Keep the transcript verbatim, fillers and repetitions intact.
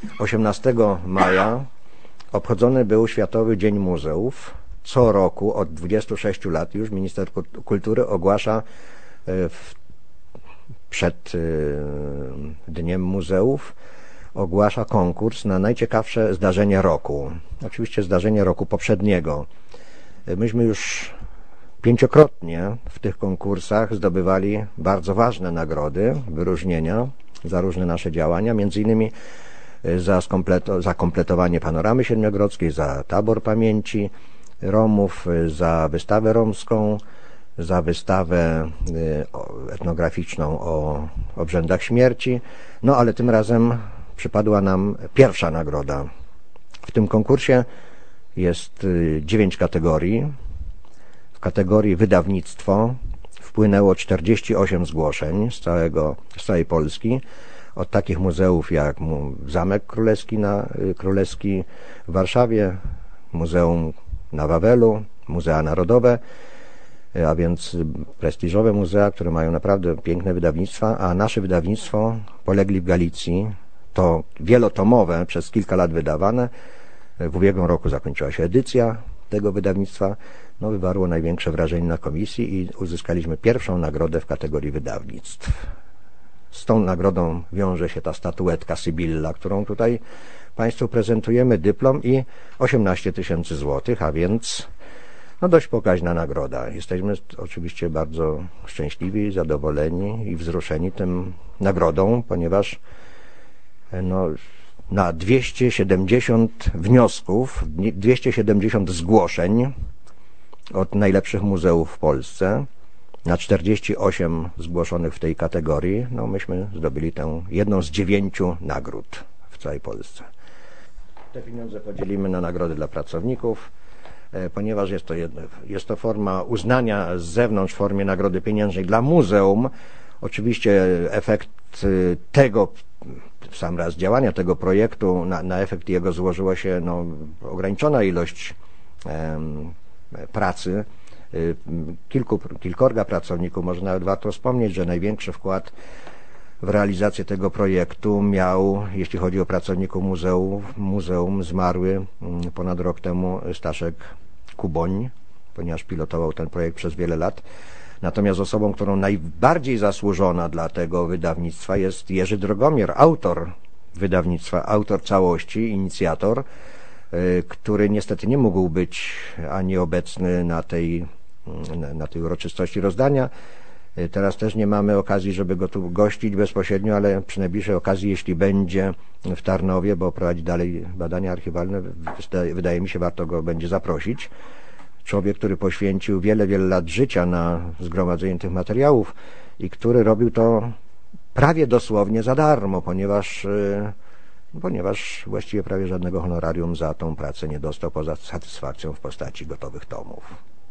osiemnastego maja obchodzony był Światowy Dzień Muzeów. Co roku od dwudziestu sześciu lat już minister kultury ogłasza w, przed Dniem Muzeów ogłasza konkurs na najciekawsze zdarzenie roku. Oczywiście zdarzenie roku poprzedniego. Myśmy już pięciokrotnie w tych konkursach zdobywali bardzo ważne nagrody, wyróżnienia za różne nasze działania, między innymi za, skompleto, za kompletowanie Panoramy Siedmiogrodzkiej, za Tabor Pamięci Romów, za wystawę romską, za wystawę etnograficzną o obrzędach śmierci. No ale tym razem przypadła nam pierwsza nagroda. W tym konkursie jest dziewięć kategorii. W kategorii wydawnictwo wpłynęło czterdzieści osiem zgłoszeń z, całego, z całej Polski. Od takich muzeów jak Zamek Królewski, na, Królewski w Warszawie, Muzeum na Wawelu, Muzea Narodowe, a więc prestiżowe muzea, które mają naprawdę piękne wydawnictwa, a nasze wydawnictwo Polegli w Galicji, to wielotomowe, przez kilka lat wydawane. W ubiegłym roku zakończyła się edycja tego wydawnictwa. No, wywarło największe wrażenie na komisji i uzyskaliśmy pierwszą nagrodę w kategorii wydawnictw. Z tą nagrodą wiąże się ta statuetka Sybilla, którą tutaj Państwu prezentujemy, dyplom i osiemnaście tysięcy złotych, a więc no dość pokaźna nagroda. Jesteśmy oczywiście bardzo szczęśliwi, zadowoleni i wzruszeni tym nagrodą, ponieważ no, na dwieście siedemdziesiąt wniosków, dwieście siedemdziesiąt zgłoszeń od najlepszych muzeów w Polsce, na czterdzieści osiem zgłoszonych w tej kategorii, no myśmy zdobyli tę jedną z dziewięciu nagród w całej Polsce. Te pieniądze podzielimy na nagrody dla pracowników, ponieważ jest to, jedno, jest to forma uznania z zewnątrz w formie nagrody pieniężnej dla muzeum. Oczywiście efekt tego, w sam raz działania tego projektu, na, na efekt jego złożyła się no, ograniczona ilość em, pracy. Kilku, kilkorga pracowników, może nawet warto wspomnieć, że największy wkład w realizację tego projektu miał, jeśli chodzi o pracowników muzeum, muzeum zmarły ponad rok temu Staszek Kuboń, ponieważ pilotował ten projekt przez wiele lat. Natomiast osobą, którą najbardziej zasłużona dla tego wydawnictwa jest Jerzy Drogomir, autor wydawnictwa, autor całości, inicjator, który niestety nie mógł być ani obecny na tej, na tej uroczystości rozdania. Teraz też nie mamy okazji, żeby go tu gościć bezpośrednio, ale przy najbliższej okazji, jeśli będzie w Tarnowie, bo prowadzi dalej badania archiwalne, wydaje mi się, warto go będzie zaprosić. Człowiek, który poświęcił wiele, wiele lat życia na zgromadzenie tych materiałów i który robił to prawie dosłownie za darmo, ponieważ, ponieważ właściwie prawie żadnego honorarium za tą pracę nie dostał, poza satysfakcją w postaci gotowych tomów.